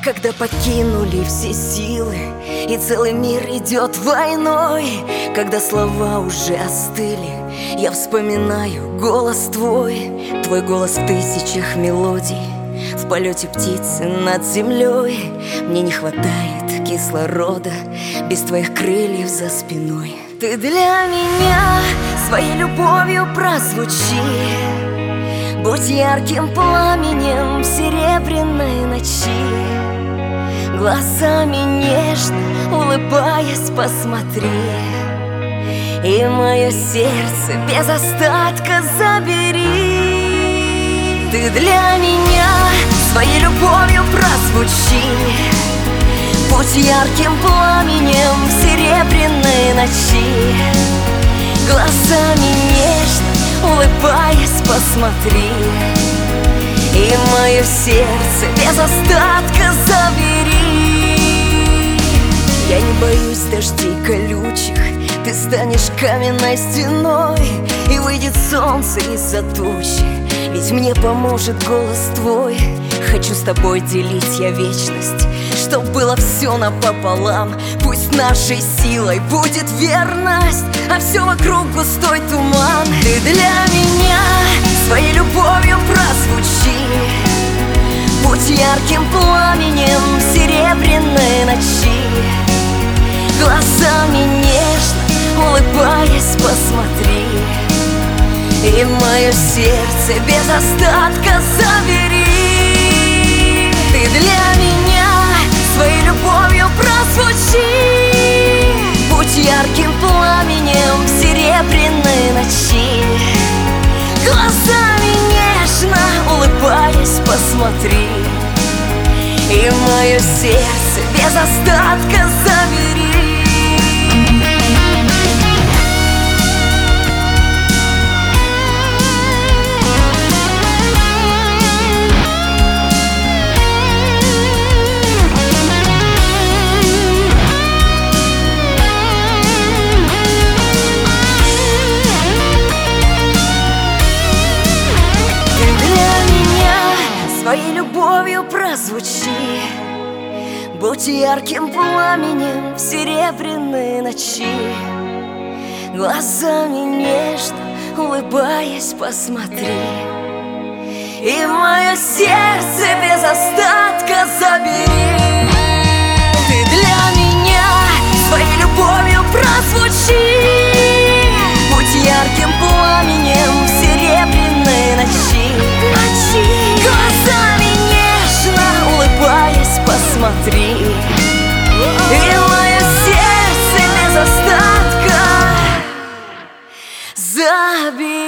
Когда покинули все силы и целый мир идет войной, когда слова уже остыли, я вспоминаю голос твой. Твой голос в тысячах мелодий, в полете птицы над землей. Мне не хватает кислорода без твоих крыльев за спиной. Ты для меня своей любовью прозвучи, будь ярким пламенем в серебряной ночи. Глазами нежно улыбаясь посмотри, и мое сердце без остатка забери. Ты для меня своей любовью прозвучи, будь ярким пламенем в серебряной ночи. Глазами нежно улыбаясь посмотри, и мое сердце без остатка забери. Я не боюсь дождей колючих, ты станешь каменной стеной, и выйдет солнце из-за тучи, ведь мне поможет голос твой. Хочу с тобой делить я вечность, чтоб было все напополам. Пусть нашей силой будет верность, а все вокруг густой туман. Ты для меня своей любовью прозвучи, будь ярким пламенем в серебряной ночи. Глазами нежно улыбаясь посмотри, и мое сердце без остатка забери. Ты для меня своей любовью прозвучи, будь ярким пламенем в серебряной ночи. Глазами нежно улыбаясь посмотри, и мое сердце без остатка забери. Своей любовью прозвучи, будь ярким пламенем в серебряной ночи. Глазами нежно улыбаясь посмотри, и мое сердце без остатка забери. Ты для меня своей любовью прозвучи, будь ярким пламенем в серебряной ночи. Глазами нежно улыбаясь посмотри, и мое сердце без остатка забери.